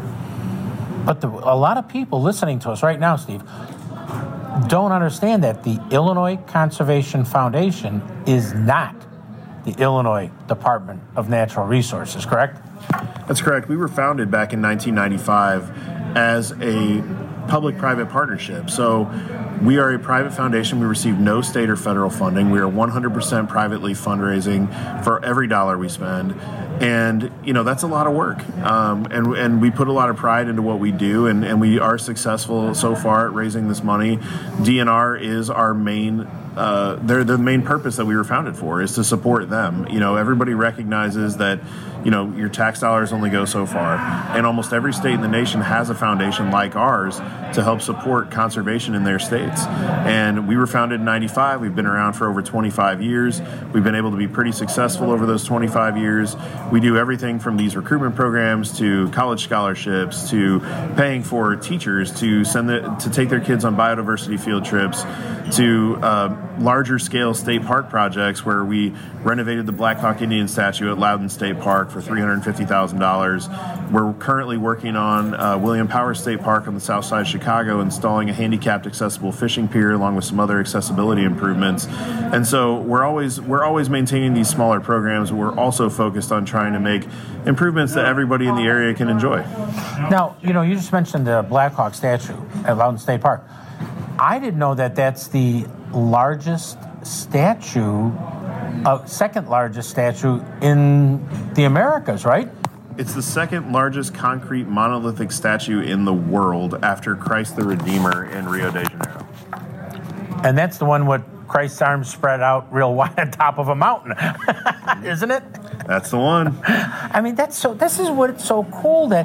But a lot of people listening to us right now, Steve, don't understand that the Illinois Conservation Foundation is not the Illinois Department of Natural Resources, correct? That's correct. We were founded back in 1995 as a public-private partnership. So we are a private foundation. We receive no state or federal funding. We are 100% privately fundraising for every dollar we spend. And, that's a lot of work. And we put a lot of pride into what we do, and we are successful so far at raising this money. DNR is our main they're the main purpose that we were founded for, is to support them. Everybody recognizes that, your tax dollars only go so far. And almost every state in the nation has a foundation like ours to help support conservation in their states. And we were founded in 95. We've been around for over 25 years. We've been able to be pretty successful over those 25 years. We do everything from these recruitment programs to college scholarships to paying for teachers to to take their kids on biodiversity field trips to larger scale state park projects where we renovated the Black Hawk Indian statue at Loudon State Park for $350,000. We're currently working on William Powers State Park on the south side of Chicago, installing a handicapped accessible fishing pier along with some other accessibility improvements. And so we're always maintaining these smaller programs. We're also focused on trying to make improvements that everybody in the area can enjoy. Now, you just mentioned the Black Hawk statue at Loudon State Park. I didn't know that that's the largest statue, second largest statue in the Americas, right? It's the second largest concrete monolithic statue in the world after Christ the Redeemer in Rio de Janeiro. And that's the one with Christ's arms spread out real wide on top of a mountain, isn't it? That's the one. I mean, this is what's so cool that,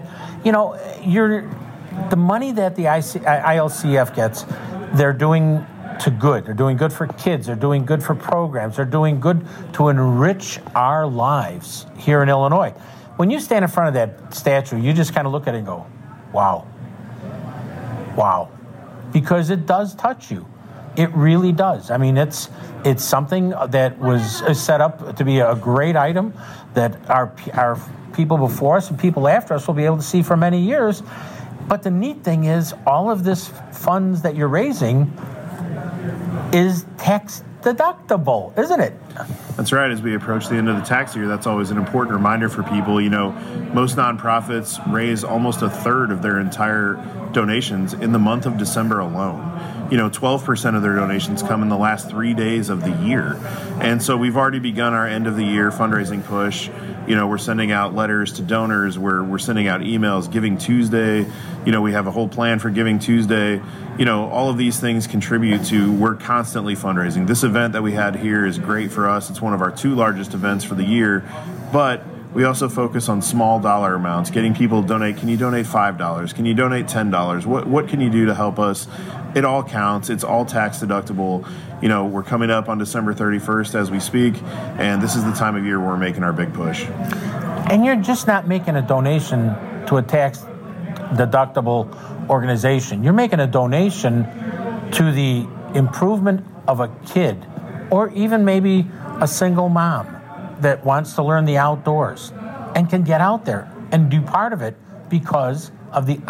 the money that the ILCF gets, they're doing to good. They're doing good for kids. They're doing good for programs. They're doing good to enrich our lives here in Illinois. When you stand in front of that statue, you just kind of look at it and go, wow. Wow. Because it does touch you. It really does. I mean, it's something that was set up to be a great item that our people before us and people after us will be able to see for many years. But the neat thing is all of this funds that you're raising is tax deductible, isn't it? That's right. As we approach the end of the tax year, that's always an important reminder for people. Most nonprofits raise almost a third of their entire donations in the month of December alone. 12% of their donations come in the last 3 days of the year. And so we've already begun our end of the year fundraising push. We're sending out letters to donors. We're sending out emails. Giving Tuesday, we have a whole plan for Giving Tuesday. All of these things contribute to, we're constantly fundraising. This event that we had here is great for us. It's one of our 2 largest events for the year, but we also focus on small dollar amounts, getting people to donate. Can you donate $5? Can you donate $10? What can you do to help us? It all counts. It's all tax deductible. We're coming up on December 31st as we speak, and this is the time of year where we're making our big push. And you're just not making a donation to a tax deductible organization. You're making a donation to the improvement of a kid, or even maybe a single mom that wants to learn the outdoors and can get out there and do part of it because of the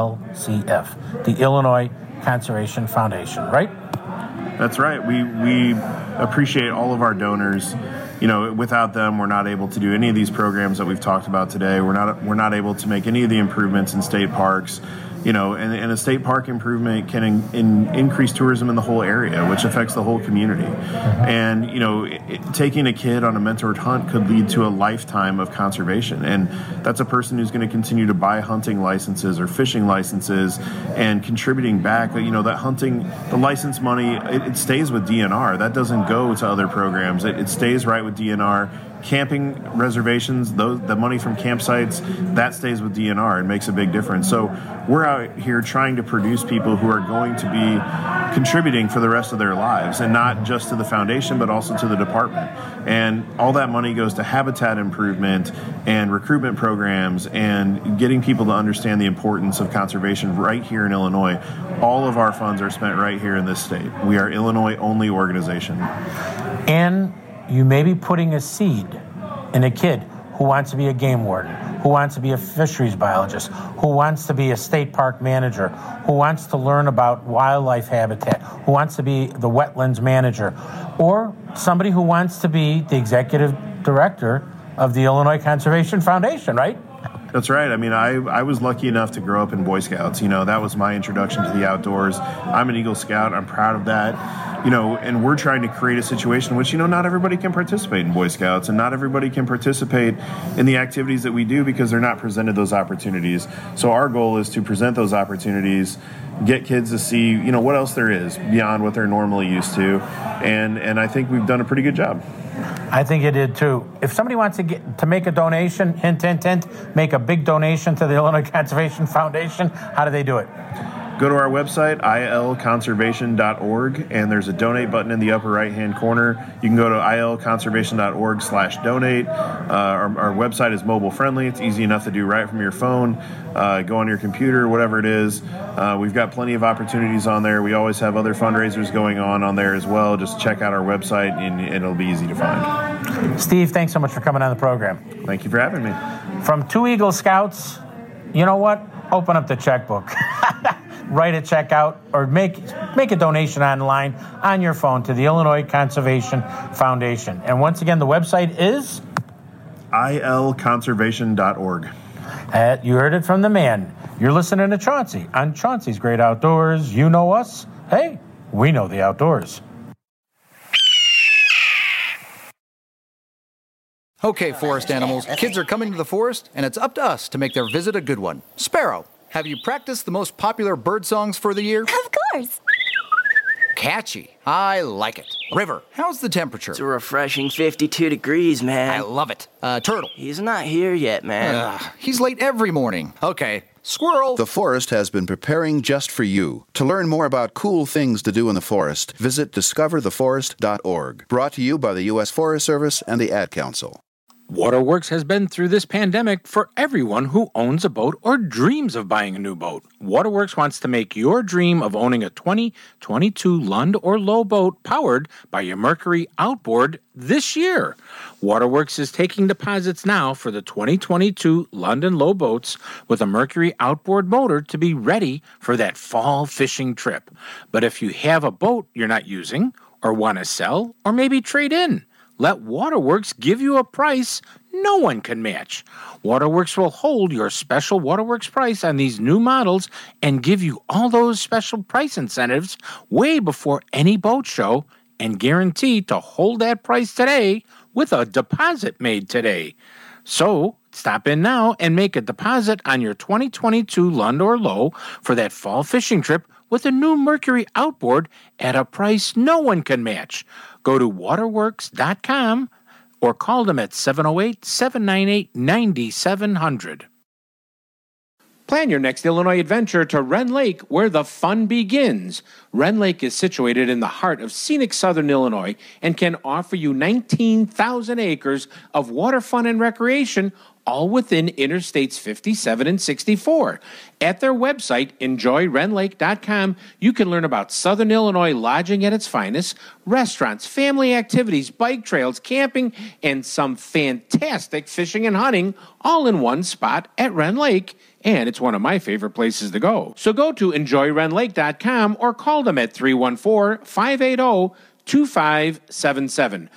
ILCF, the Illinois Conservation Foundation, right? That's right. We appreciate all of our donors. Without them, we're not able to do any of these programs that we've talked about today. We're not able to make any of the improvements in state parks. And a state park improvement can increase tourism in the whole area, which affects the whole community. And, taking a kid on a mentored hunt could lead to a lifetime of conservation. And that's a person who's going to continue to buy hunting licenses or fishing licenses and contributing back. That hunting, the license money, it stays with DNR. That doesn't go to other programs. It stays right with DNR. Camping reservations, the money from campsites, that stays with DNR and makes a big difference. So we're out here trying to produce people who are going to be contributing for the rest of their lives, and not just to the foundation, but also to the department. And all that money goes to habitat improvement and recruitment programs and getting people to understand the importance of conservation right here in Illinois. All of our funds are spent right here in this state. We are Illinois-only organization. And you may be putting a seed in a kid who wants to be a game warden, who wants to be a fisheries biologist, who wants to be a state park manager, who wants to learn about wildlife habitat, who wants to be the wetlands manager, or somebody who wants to be the executive director of the Illinois Conservation Foundation, right? That's right. I mean, I was lucky enough to grow up in Boy Scouts. You know, that was my introduction to the outdoors. I'm an Eagle Scout. I'm proud of that. You know, and we're trying to create a situation in which, you know, not everybody can participate in Boy Scouts and not everybody can participate in the activities that we do because they're not presented those opportunities. So our goal is to present those opportunities, get kids to see, you know, what else there is beyond what they're normally used to. And I think we've done a pretty good job. I think you did too. If somebody wants to make a donation, hint, hint, hint, make a big donation to the Illinois Conservation Foundation, how do they do it? Go to our website, ilconservation.org, and there's a donate button in the upper right-hand corner. You can go to ilconservation.org/donate. Our website is mobile-friendly. It's easy enough to do right from your phone. Go on your computer, whatever it is. We've got plenty of opportunities on there. We always have other fundraisers going on there as well. Just check out our website, and it'll be easy to find. Steve, thanks so much for coming on the program. Thank you for having me. From two Eagle Scouts, you know what? Open up the checkbook. Write a check out or make a donation online on your phone to the Illinois Conservation Foundation. And once again, the website is ilconservation.org. You heard it from the man. You're listening to Chauncey on Chauncey's Great Outdoors. You know us. Hey, we know the outdoors. Okay, forest animals, kids are coming to the forest, and it's up to us to make their visit a good one. Sparrow, have you practiced the most popular bird songs for the year? Of course. Catchy. I like it. River, how's the temperature? It's a refreshing 52 degrees, man. I love it. Turtle. He's not here yet, man. He's late every morning. Okay. Squirrel. The forest has been preparing just for you. To learn more about cool things to do in the forest, visit discovertheforest.org. Brought to you by the U.S. Forest Service and the Ad Council. Waterworks has been through this pandemic for everyone who owns a boat or dreams of buying a new boat. Waterworks wants to make your dream of owning a 2022 Lund or Lowe boat powered by your Mercury outboard this year. Waterworks is taking deposits now for the 2022 Lund and Lowe boats with a Mercury outboard motor to be ready for that fall fishing trip. But if you have a boat you're not using or want to sell or maybe trade in, let Waterworks give you a price no one can match. Waterworks will hold your special Waterworks price on these new models and give you all those special price incentives way before any boat show and guarantee to hold that price today with a deposit made today. So, stop in now and make a deposit on your 2022 Lund or Lowe for that fall fishing trip with a new Mercury outboard at a price no one can match. Go to waterworks.com or call them at 708-798-9700. Plan your next Illinois adventure to Wren Lake, where the fun begins. Wren Lake is situated in the heart of scenic southern Illinois and can offer you 19,000 acres of water fun and recreation, all within Interstates 57 and 64. At their website, enjoywrenlake.com, you can learn about Southern Illinois lodging at its finest, restaurants, family activities, bike trails, camping, and some fantastic fishing and hunting, all in one spot at Wren Lake. And it's one of my favorite places to go. So go to enjoywrenlake.com or call them at 314-580-2577,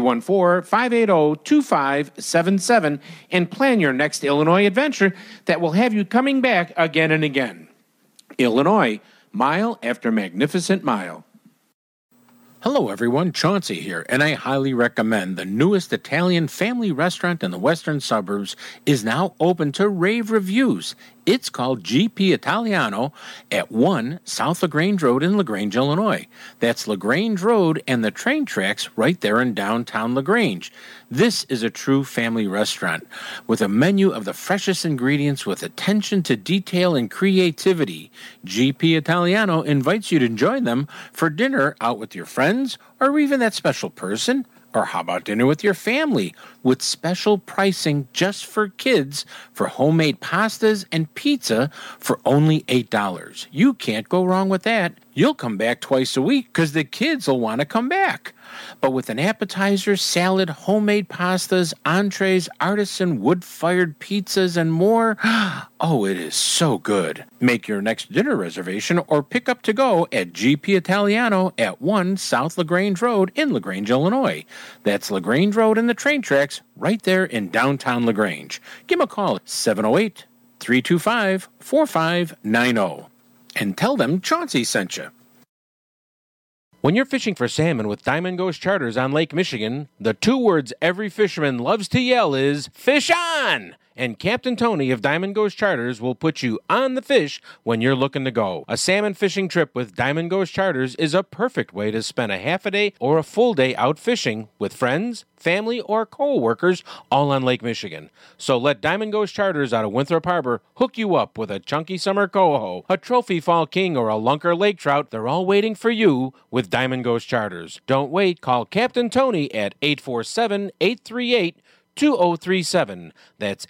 314-580-2577, and plan your next Illinois adventure that will have you coming back again and again. Illinois, mile after magnificent mile. Hello everyone, Chauncey here, and I highly recommend the newest Italian family restaurant in the western suburbs is now open to rave reviews. It's called GP Italiano at 1 South LaGrange Road in LaGrange, Illinois. That's LaGrange Road and the train tracks right there in downtown LaGrange. This is a true family restaurant with a menu of the freshest ingredients with attention to detail and creativity. GP Italiano invites you to join them for dinner out with your friends or even that special person. Or how about dinner with your family with special pricing just for kids for homemade pastas and pizza for only $8. You can't go wrong with that. You'll come back twice a week because the kids will want to come back. But with an appetizer, salad, homemade pastas, entrees, artisan wood-fired pizzas, and more, oh, it is so good. Make your next dinner reservation or pick up to go at GP Italiano at 1 South LaGrange Road in LaGrange, Illinois. That's LaGrange Road and the train tracks right there in downtown LaGrange. Give them a call at 708-325-4590 and tell them Chauncey sent you. When you're fishing for salmon with Diamond Ghost Charters on Lake Michigan, the 2 words every fisherman loves to yell is, "Fish on!" And Captain Tony of Diamond Ghost Charters will put you on the fish when you're looking to go. A salmon fishing trip with Diamond Ghost Charters is a perfect way to spend a half a day or a full day out fishing with friends, family, or co-workers all on Lake Michigan. So let Diamond Ghost Charters out of Winthrop Harbor hook you up with a chunky summer coho, a trophy fall king, or a lunker lake trout. They're all waiting for you with Diamond Ghost Charters. Don't wait. Call Captain Tony at 847-838-2037. That's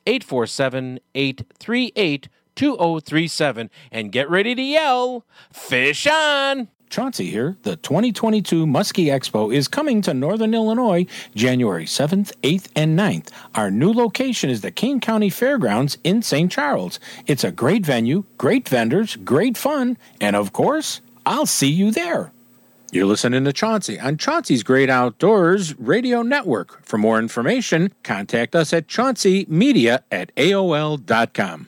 847-838-2037. And get ready to yell, "Fish on!" Chauncey here. The 2022 Muskie Expo is coming to Northern Illinois January 7th, 8th, and 9th. Our new location is the Kane County Fairgrounds in St. Charles. It's a great venue, great vendors, great fun, and of course, I'll see you there. You're listening to Chauncey on Chauncey's Great Outdoors Radio Network. For more information, contact us at chaunceymedia@aol.com.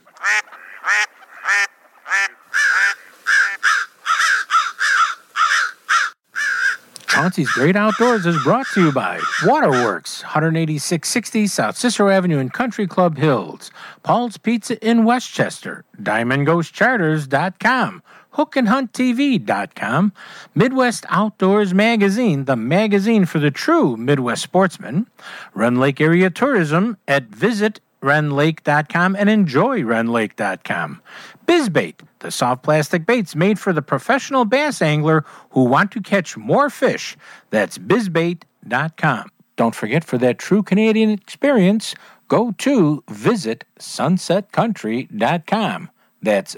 Chauncey's Great Outdoors is brought to you by Waterworks, 18660 South Cicero Avenue in Country Club Hills, Paul's Pizza in Westchester, DiamondGhostCharters.com, HookandHuntTV.com, Midwest Outdoors Magazine, the magazine for the true Midwest sportsman, Rend Lake Area Tourism at visitRendLake.com and enjoyRendLake.com. BizBait, the soft plastic baits made for the professional bass angler who want to catch more fish. That's bizbait.com. Don't forget, for that true Canadian experience, go to visitsunsetcountry.com. That's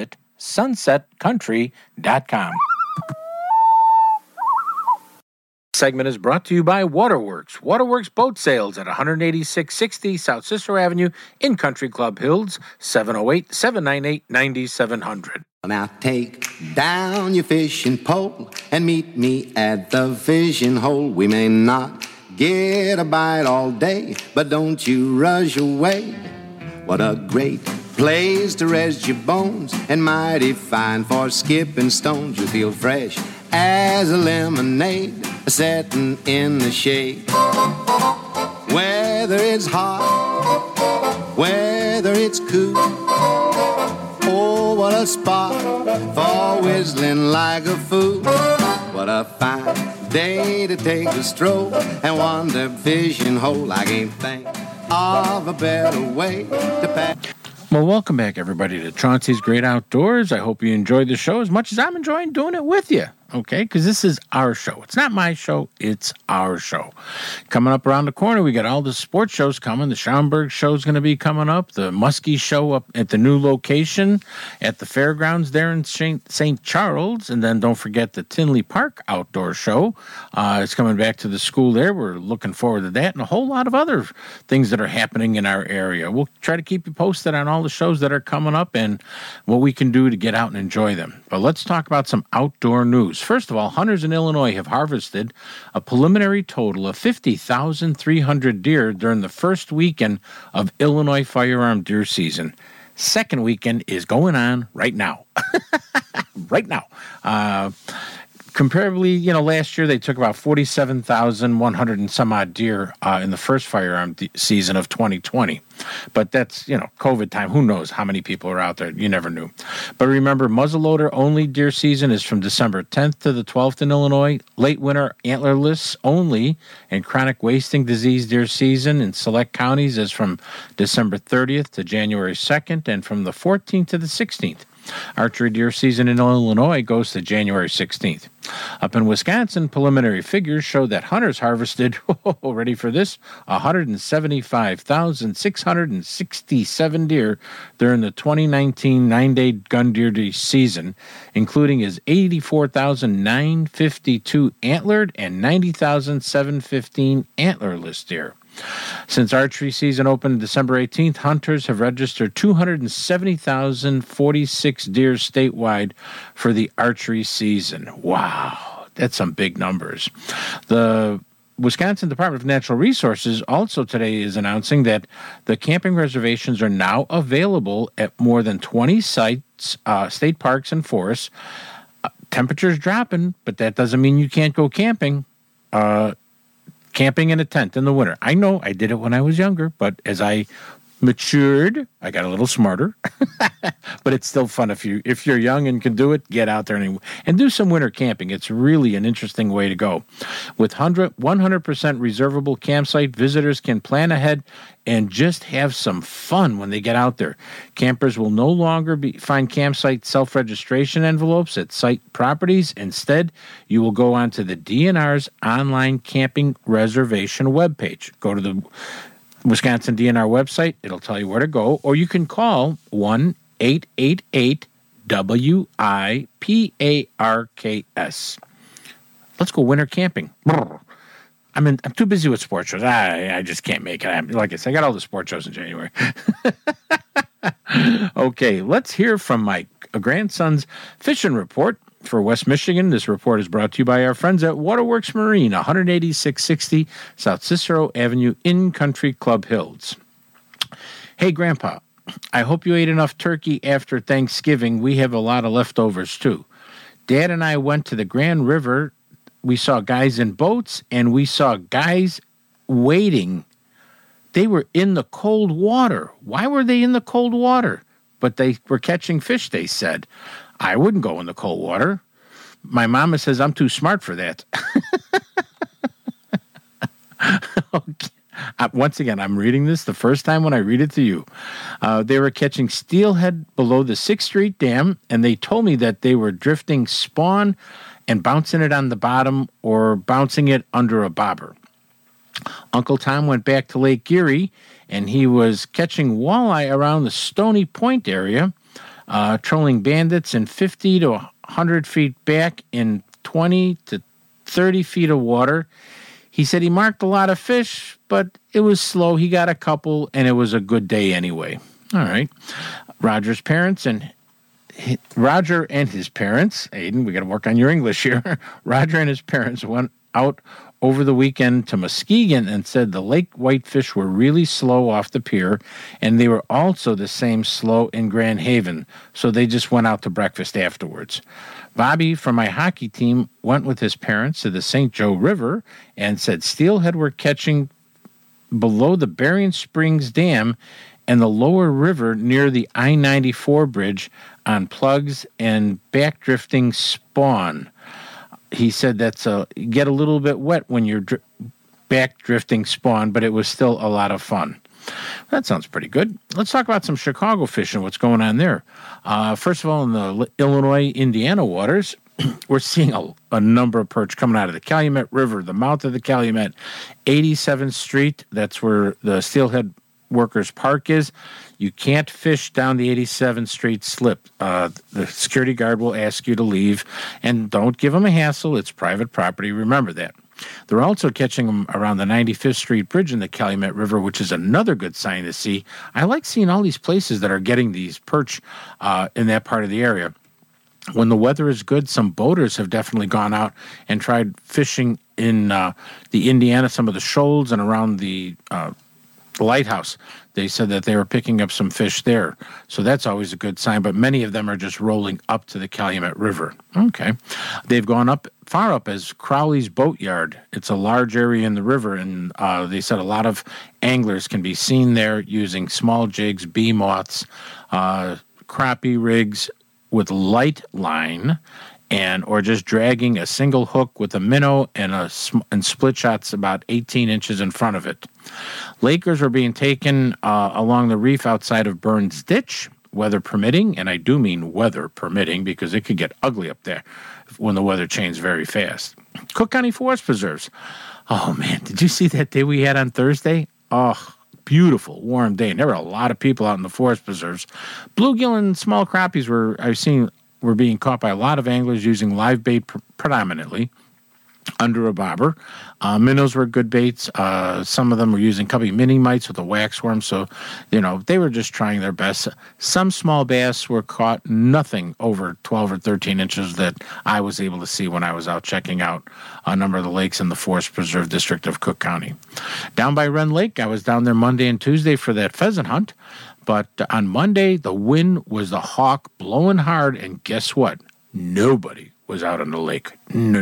visitsunsetcountry.com. Segment is brought to you by Waterworks. Waterworks Boat Sales at 18660 South Cicero Avenue in Country Club Hills, 708-798-9700. Now take down your fishing pole and meet me at the fishing hole. We may not get a bite all day, but don't you rush away. What a great place to rest your bones, and mighty fine for skipping stones. You feel fresh as a lemonade, setting in the shade. Whether it's hot, whether it's cool, oh, what a spot for whistling like a fool. What a fine day to take a stroll and wander fishing hole. I can't think of a better way to pass. Well, welcome back, everybody, to Chauncey's Great Outdoors. I hope you enjoyed the show as much as I'm enjoying doing it with you, okay? Because this is our show. It's not my show. It's our show. Coming up around the corner, we got all the sports shows coming. The Schaumburg show is going to be coming up. The Muskie show up at the new location at the fairgrounds there in St. Charles. And then don't forget the Tinley Park Outdoor Show. It's coming back to the school there. We're looking forward to that and a whole lot of other things that are happening in our area. We'll try to keep you posted on all the shows that are coming up and what we can do to get out and enjoy them. But let's talk about some outdoor news. First of all, hunters in Illinois have harvested a preliminary total of 50,300 deer during the first weekend of Illinois firearm deer season. Second weekend is going on right now. Right now. Comparably, last year they took about 47,100 and some odd deer in the first firearm season of 2020. But that's, COVID time. Who knows how many people are out there? You never knew. But remember, muzzleloader only deer season is from December 10th to the 12th in Illinois. Late winter antlerless only and chronic wasting disease deer season in select counties is from December 30th to January 2nd and from the 14th to the 16th. Archery deer season in Illinois goes to January 16th. Up in Wisconsin, preliminary figures show that hunters harvested, ready for this, 175,667 deer during the 2019 nine-day gun deer season, including his 84,952 antlered and 90,715 antlerless deer. Since archery season opened December 18th, hunters have registered 270,046 deer statewide for the archery season. Wow, that's some big numbers. The Wisconsin Department of Natural Resources also today is announcing that the camping reservations are now available at more than 20 sites, state parks and forests. Temperatures dropping, but that doesn't mean you can't go camping. Camping in a tent in the winter. I know I did it when I was younger, but as I matured, I got a little smarter. But it's still fun if you're young and can do it. Get out there and do some winter camping. It's really an interesting way to go. With 100% reservable campsite, visitors can plan ahead and just have some fun when they get out there. Campers will no longer find campsite self-registration envelopes at site properties. Instead, you will go onto the DNR's online camping reservation webpage. Go to the Wisconsin DNR website. It'll tell you where to go, or you can call 1-888-WIPARKS. Let's go winter camping. I'm too busy with sports shows. I just can't make it. Like I said, I got all the sports shows in January. Okay, let's hear from my grandson's fishing report for West Michigan. This report is brought to you by our friends at Waterworks Marine, 18660 South Cicero Avenue in Country Club Hills. Hey, Grandpa, I hope you ate enough turkey after Thanksgiving. We have a lot of leftovers, too. Dad and I went to the Grand River. We saw guys in boats, and we saw guys wading. They were in the cold water. Why were they in the cold water? But they were catching fish, they said. I wouldn't go in the cold water. My mama says I'm too smart for that. Okay. Once again, I'm reading this the first time when I read it to you. They were catching steelhead below the 6th Street Dam, and they told me that they were drifting spawn and bouncing it on the bottom or bouncing it under a bobber. Uncle Tom went back to Lake Erie, and he was catching walleye around the Stony Point area, trolling bandits in 50 to 100 feet back in 20 to 30 feet of water. He said he marked a lot of fish, but it was slow. He got a couple, and it was a good day anyway. All right. Roger and his parents, Aiden, we got to work on your English here. Roger and his parents went out over the weekend to Muskegon and said the lake whitefish were really slow off the pier, and they were also the same slow in Grand Haven, so they just went out to breakfast afterwards. Bobby from my hockey team went with his parents to the St. Joe River and said steelhead were catching below the Berrien Springs Dam and the lower river near the I-94 bridge on plugs and backdrifting spawn. He said that's get a little bit wet when you're backdrifting spawn, but it was still a lot of fun. That sounds pretty good. Let's talk about some Chicago fishing, what's going on there. First of all, in the Illinois-Indiana waters, we're seeing a number of perch coming out of the Calumet River, the mouth of the Calumet, 87th Street. That's where the Steelhead Workers Park is. You can't fish down the 87th Street slip. The security guard will ask you to leave, and don't give them a hassle. It's private property. Remember that. They're also catching them around the 95th Street Bridge in the Calumet River, which is another good sign to see. I like seeing all these places that are getting these perch in that part of the area. When the weather is good, some boaters have definitely gone out and tried fishing in the Indiana, some of the shoals and around the lighthouse. They said that they were picking up some fish there. So that's always a good sign, but many of them are just rolling up to the Calumet River. Okay. They've gone up far up as Crowley's Boatyard. It's a large area in the river, and they said a lot of anglers can be seen there using small jigs, bee moths, crappie rigs with light line, or just dragging a single hook with a minnow and split shots about 18 inches in front of it. Lakers were being taken along the reef outside of Burns Ditch. weather permitting, and I do mean weather permitting because it could get ugly up there when the weather changes very fast. Cook County Forest Preserves. Oh, man, did you see that day we had on Thursday? Oh, beautiful, warm day. And there were a lot of people out in the forest preserves. Bluegill and small crappies were being caught by a lot of anglers using live bait predominantly under a bobber. Minnows were good baits. Some of them were using cubby mini mites with a waxworm. So, they were just trying their best. Some small bass were caught, nothing over 12 or 13 inches that I was able to see when I was out checking out a number of the lakes in the Forest Preserve District of Cook County. Down by Wren Lake, I was down there Monday and Tuesday for that pheasant hunt. But on Monday, the wind was the hawk blowing hard, and guess what? Nobody was out on the lake. No.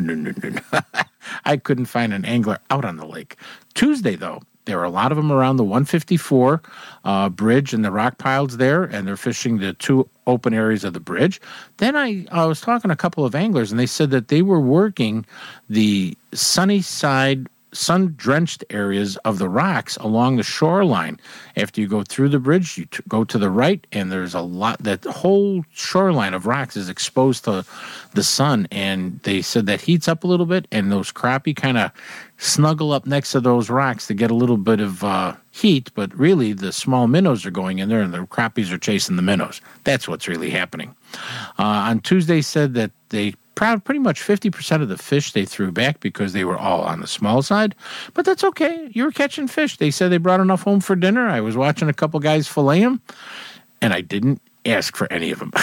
I couldn't find an angler out on the lake. Tuesday, though, there were a lot of them around the 154 bridge and the rock piles there, and they're fishing the two open areas of the bridge. Then I was talking to a couple of anglers, and they said that they were working the sunny side, sun-drenched areas of the rocks along the shoreline. After you go through the bridge, you go to the right, and there's a lot, that whole shoreline of rocks is exposed to the sun, and they said that heats up a little bit, and those crappie kind of snuggle up next to those rocks to get a little bit of heat, but really the small minnows are going in there, and the crappies are chasing the minnows. That's what's really happening. On Tuesday, said that they pretty much 50% of the fish they threw back because they were all on the small side, but that's okay. You were catching fish. They said they brought enough home for dinner. I was watching a couple guys fillet them, and I didn't ask for any of them.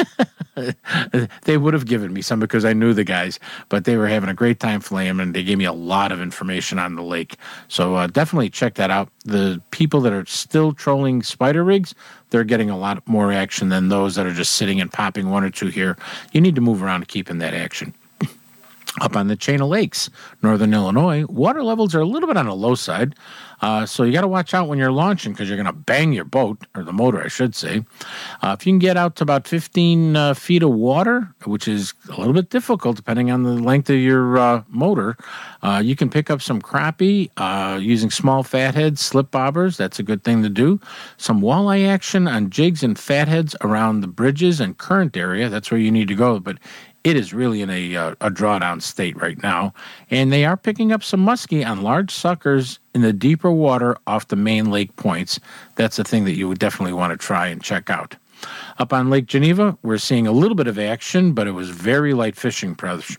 They would have given me some because I knew the guys, but they were having a great time filleting, and they gave me a lot of information on the lake. So definitely check that out. The people that are still trolling spider rigs, they're getting a lot more action than those that are just sitting and popping one or two here. You need to move around to keep in that action. Up on the chain of lakes, northern Illinois, water levels are a little bit on the low side, so you got to watch out when you're launching because you're going to bang your boat, or the motor, I should say. If you can get out to about 15 feet of water, which is a little bit difficult depending on the length of your motor, you can pick up some crappie using small fatheads, slip bobbers. That's a good thing to do. Some walleye action on jigs and fatheads around the bridges and current area. That's where you need to go, but it is really in a drawdown state right now, and they are picking up some muskie on large suckers in the deeper water off the main lake points. That's a thing that you would definitely want to try and check out. Up on Lake Geneva, we're seeing a little bit of action, but it was very light fishing pressure.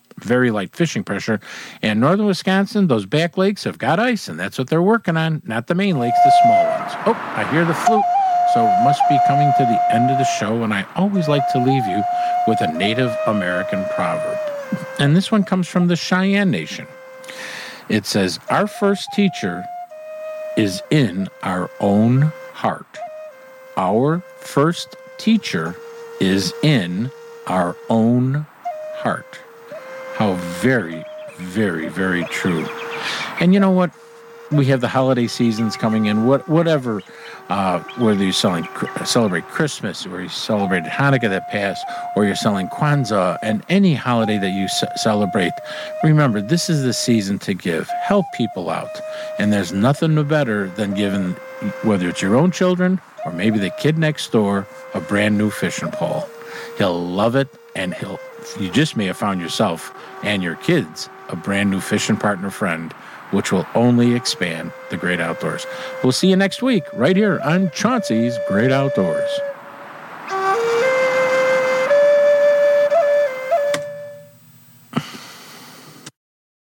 And northern Wisconsin, those back lakes have got ice, and that's what they're working on, not the main lakes, the small ones. Oh, I hear the flute. So it must be coming to the end of the show, and I always like to leave you with a Native American proverb. And this one comes from the Cheyenne Nation. It says, "Our first teacher is in our own heart." Our first teacher is in our own heart. How very, very, very true. And you know what? We have the holiday seasons coming in, whatever, whether you celebrate Christmas, or you celebrate Hanukkah that passed, or you're selling Kwanzaa, and any holiday that you celebrate, remember, this is the season to give. Help people out. And there's nothing better than giving, whether it's your own children or maybe the kid next door, a brand new fishing pole. He'll love it, and you just may have found yourself and your kids a brand new fishing partner friend, which will only expand the great outdoors. We'll see you next week right here on Chauncey's Great Outdoors.